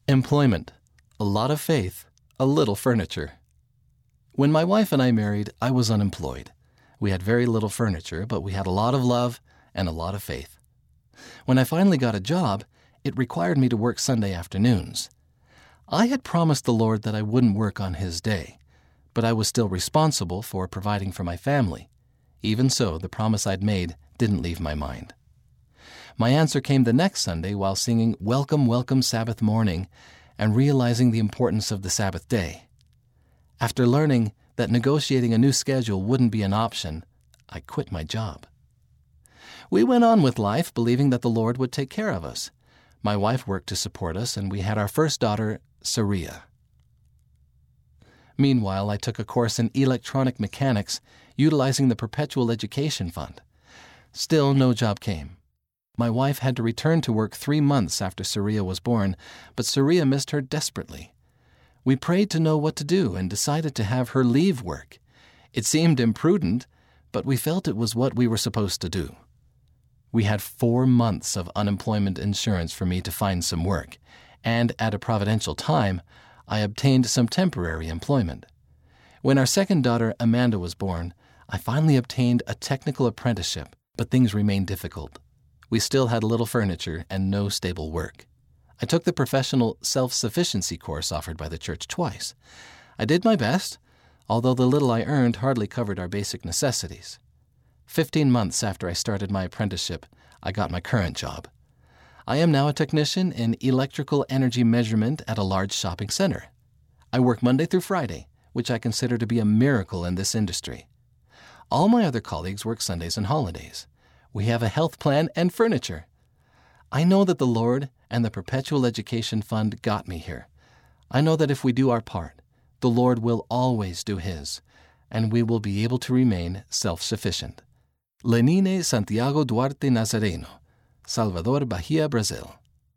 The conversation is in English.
Employment, a lot of faith, a little furniture. When my wife and I married, I was unemployed. We had very little furniture, but we had a lot of love and a lot of faith. When I finally got a job, it required me to work Sunday afternoons. I had promised the Lord that I wouldn't work on His day, but I was still responsible for providing for my family. Even so, the promise I'd made didn't leave my mind. My answer came the next Sunday while singing Welcome, Welcome Sabbath Morning and realizing the importance of the Sabbath day. After learning that negotiating a new schedule wouldn't be an option, I quit my job. We went on with life believing that the Lord would take care of us. My wife worked to support us, and we had our first daughter, Saria. Meanwhile, I took a course in electronic mechanics utilizing the Perpetual Education Fund. Still, no job came. My wife had to return to work 3 months after Saria was born, but Saria missed her desperately. We prayed to know what to do and decided to have her leave work. It seemed imprudent, but we felt it was what we were supposed to do. We had 4 months of unemployment insurance for me to find some work, and at a providential time, I obtained some temporary employment. When our second daughter, Amanda, was born, I finally obtained a technical apprenticeship, but things remained difficult. We still had little furniture and no stable work. I took the professional self-sufficiency course offered by the church twice. I did my best, although the little I earned hardly covered our basic necessities. 15 months after I started my apprenticeship, I got my current job. I am now a technician in electrical energy measurement at a large shopping center. I work Monday through Friday, which I consider to be a miracle in this industry. All my other colleagues work Sundays and holidays. We have a health plan and furniture. I know that the Lord and the Perpetual Education Fund got me here. I know that if we do our part, the Lord will always do His, and we will be able to remain self-sufficient. Lenine Santiago Duarte Nazareno, Salvador, Bahia, Brazil.